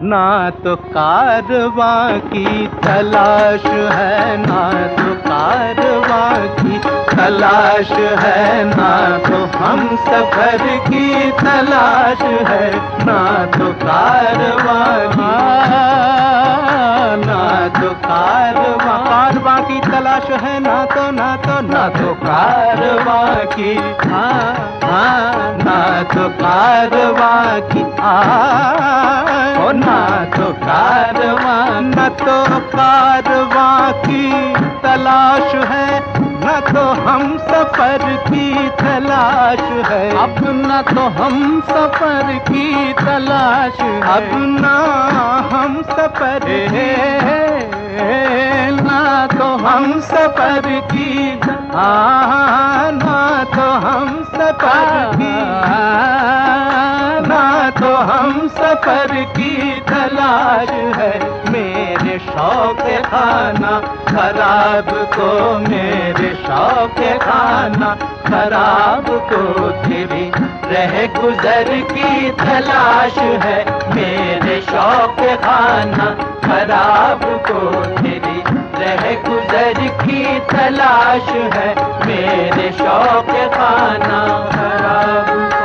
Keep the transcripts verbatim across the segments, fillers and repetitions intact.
ना तो कारवां की तलाश है, ना तो कारवां की तलाश है, ना तो हम सफर की तलाश है, ना तो कारवां की, ना तो कारवां कारवां की तलाश है, ना तो ना तो ना तो कारवां की, हाँ हाँ ना तो कारवां की, आ ना तो कारवां, न तो कारवां की तलाश है, न तो हम सफर की तलाश है, अब न तो हम सफर की तलाश है, अब ना हम सफर है, ना तो हम सफर की, आ ना तो हम सफर की, ना तो हम सफर की तलाश है। मेरे शौक खाना खराब को, मेरे शौक खाना खराब को तेरी रह गुजर की तलाश है, मेरे शौक खाना खराब को तेरी रह गुजर की तलाश है, मेरे शौक खाना खराब को।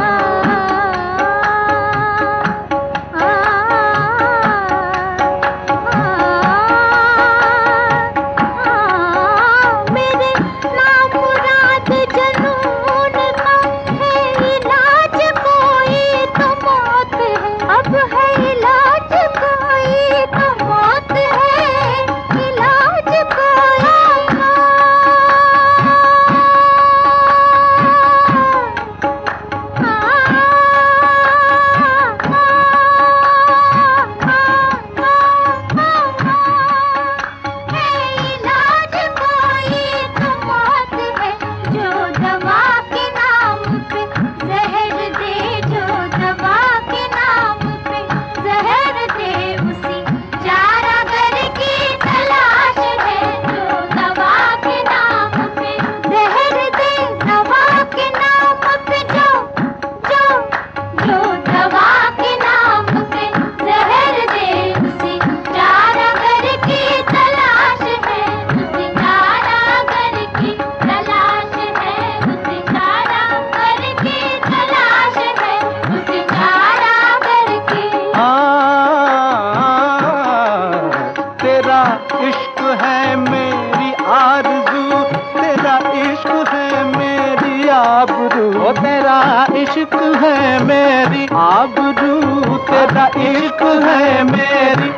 इश्क है मेरी आबरू, तेरा इश्क है मेरी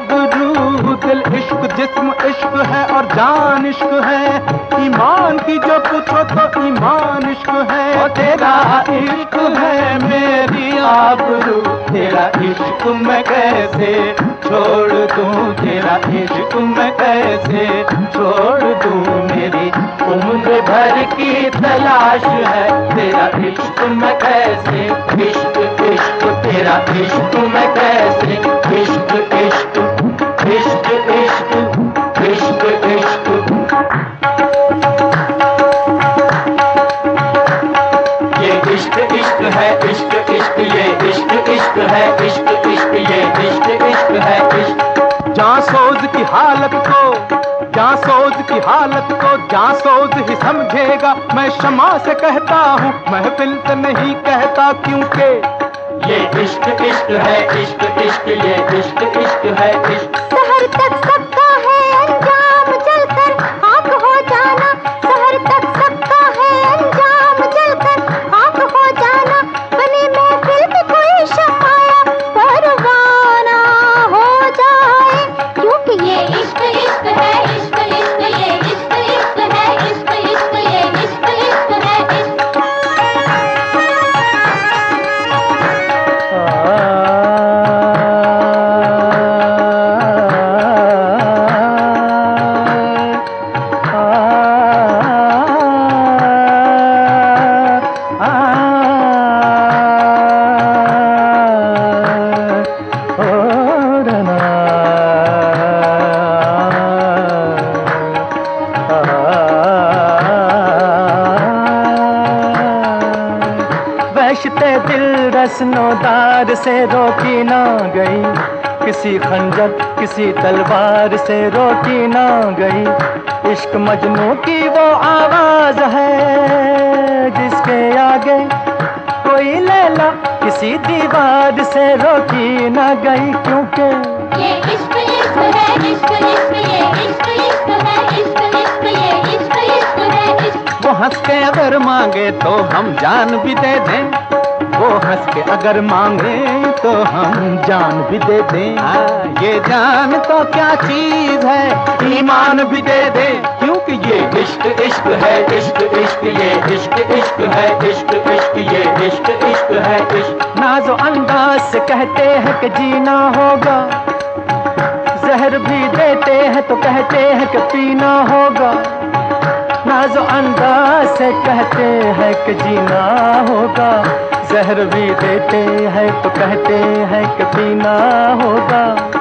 आबरू, दिल इश्क जिस्म इश्क है और जान इश्क है, ईमान की जो पूछो तो ईमान इश्क है, और तेरा इश्क है मेरी आबरू, तेरा इश्क मैं कैसे छोड़ दूं, तेरा इश्क मैं कैसे छोड़ दूं, मेरी उम्र भर की तलाश है, तेरा इश्क मैं कैसे, इश्क इश्क तेरा इश्क मैं कैसे, इश्क इश्क इश्क इश्क इश्क इश्क ये इश्क इश्क है, इश्क इश्क ये इश्क इश्क है, इश्क इश्क ये इश्क इश्क है, इश्क जांसोज की हालत को, जांसोज की हालत को जांसोज ही समझेगा, मैं शमा से कहता हूँ महफिल से नहीं कहता, क्योंकि ये इश्क इश्क है, इश्क इश्क ये इश्क इश्क है, इश्क शहर तक सबका है अंजाम जलकर खाक हो जाना, शहर तक सबका है अंजाम जलकर खाक हो जाना, बनी महफिल में कोई शमाया परवाना हो जाए, क्योंकि ये इश्क इश्क है, इश्क इश्क ये इश्क इश्क है, इश्क इश्क ये इश्क इश्क है, इश्क गश्ते दिल रस्नोदार से रोकी ना गई, किसी खंजर किसी तलवार से रोकी ना गई। इश्क मजनू की वो आवाज है जिसके आगे कोई लैला किसी दीवार से रोकी ना गई, क्योंकि ये इश्क इश्क है, इश्क इश्क ये इश्क इश्क है, इश्क इश्क ये इश्क इश्क है इश्क। वो हंस के अगर मांगे तो हम जान भी दे दें, वो हंस के अगर मांगे तो हम जान भी दे दें। हाँ, ये जान तो क्या चीज है, ईमान भी दे दे, क्योंकि ये इश्क इश्क है, इश्क इश्क ये इश्क इश्क है, इश्क इश्क ये इश्क इश्क है इश्क। नाज़ो अंदाज से कहते हैं कि जीना होगा, जहर भी देते हैं तो कहते हैं कि पीना होगा। नाज़ो अंदाज से कहते हैं कि जीना होगा, जहर भी देते हैं तो कहते हैं कि पीना होगा।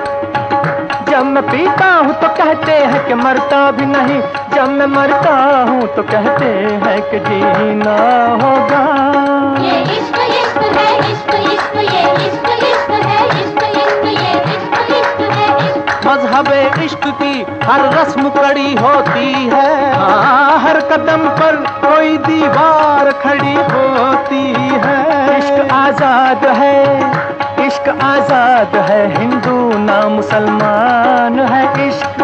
जब मैं पीता हूँ तो कहते हैं कि मरता भी नहीं, जब मैं मरता हूँ तो कहते हैं कि जीना होगा। ये इश्क इश्क है, इश्क इश्क ये इश्क इश्क है, इश्क इश्क ये इश्क इश्क है इश्क। मज़हबे इश्क की हर रस्म कड़ी होती है, हाँ, हर कदम पर कोई दीवार खड़ी होती है। इश्क आजाद है, इश्क आजाद है, हिंदू ना मुसलमान है इश्क।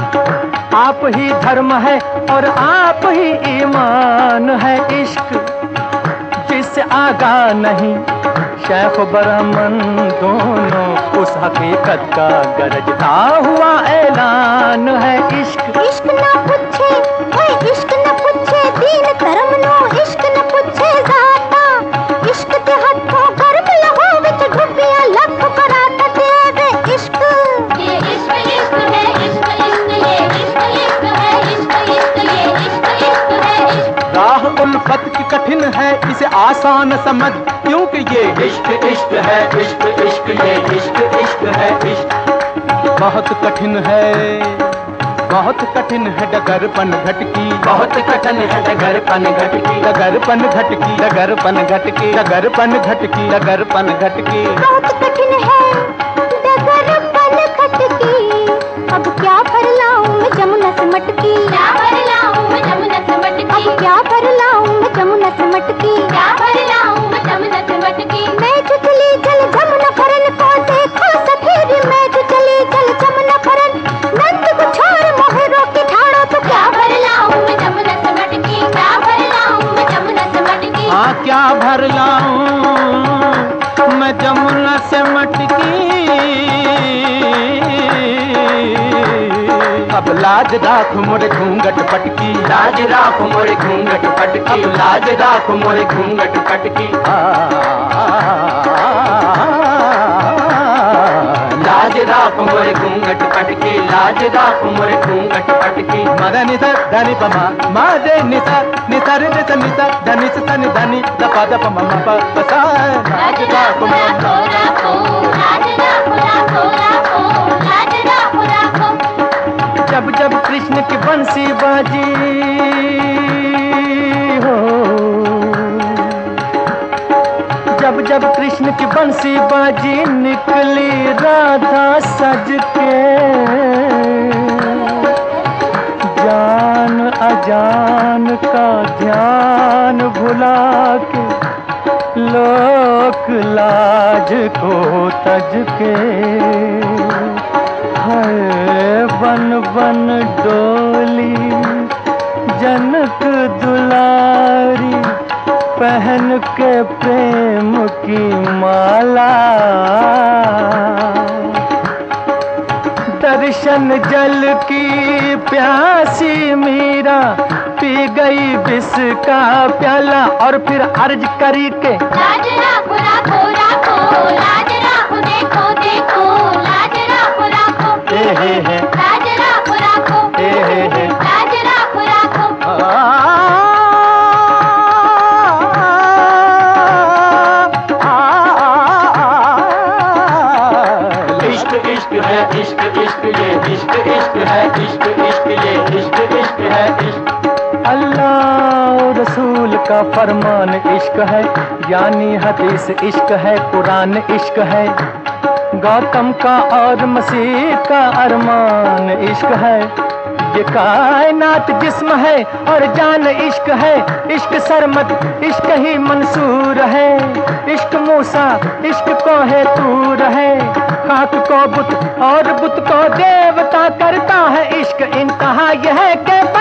आप ही धर्म है और आप ही ईमान है इश्क। जिससे आगा नहीं शेख ब्राह्मण दोनों, उस हकीकत का गरजता हुआ ऐलान है इश्क। इश्क ना पूछे ओए इश्क ना पूछे दीन धर्म नो, इश्क ना पूछे जाता, इश्क ते हथों गर्म लहो विच डुबिया लख कराता तेरे इश्क। ये इश्क इश्क है, इश्क इश्क ये इश्क इश्क है, इश्क इश्क ये इश्क इश्क है इश्क। राह उल्फत की कठिन है इसे आसान समझ, क्योंकि ये इश्क इश्क है, इश्क इश्क ये इश्क इश्क है इश्क। बहुत कठिन है, बहुत कठिन है डगरपन घटकी, बहुत कठिन है डगरपन घटकी, डगरपन घटकी, डगरपन घटकी, डगरपन घटकी, डगरपन घटकी। बहुत कठिन है डगरपन घटकी, अब क्या भर लाऊं मैं जमुना से मटकी, क्या भर लाऊं मैं जमुना से मटकी, अब क्या भर लाऊं मैं जमुना से मटकी, क्या भर लाऊं मैं जमुना से मटकी। मैं जो चली जल जमुना फरन को देखो सफेद, मैं जो चली जल जमुना फरन नंद को छोड़ मोहे रोकी ठाड़ो, तो क्या भर लाऊं मैं जमुना से मटकी, क्या भर लाऊं मैं जमुना से मटकी। हाँ, क्या भर लाऊं मैं जमुना से मटकी। अब लाज राख मोरे घूंघट पटकी, लाज राख मोरे घूंघट पटकी, अब लाज राख मोरे घूंघट पटकी। लाज राख मोरे घूंघट पटकी, लाज राख मोरे घूंघट पटकी। मद निसा धनि पमा मा दे निसा निसा रे निसा निसा धनि सा नि धनि द प द प म म प प सा। लाज राखो राखो राखो, लाज राखो राखो राखो, लाज राखो राखो। जब जब कृष्ण की बंसी बाजी हो, जब जब कृष्ण की बंसी बाजी निकली राधा सज के, जान अजान का ध्यान भुला के, लोक लाज को तज के, हाय बन बन डोली जनक दुलारी, पहन के प्रेम की माला। दर्शन जल की प्यासी मीरा, पी गई विष का प्याला, और फिर अर्ज करी के लाज राखो राखो राखो, लाज राखो देखो देखो, लाज राखो राखो, हे हे हे, लाज राखो राखो, हे हे हे, लाज राखो राखो। इश्क इश्क है, इश्क इश्क ये इश्क इश्क है, इश्क इश्क ये इश्क इश्क है इश्क। अल्लाह रसूल का फरमान इश्क है, यानी हदीस इश्क है, कुरान इश्क है। गौतम का और मसीह का अरमान इश्क है। ये कायनात जिस्म है और जान इश्क है। इश्क सरमद इश्क ही मंसूर है। इश्क मूसा इश्क को है तूर है। खाक को बुत और बुत को देवता करता है इश्क। इंतहा यह है कि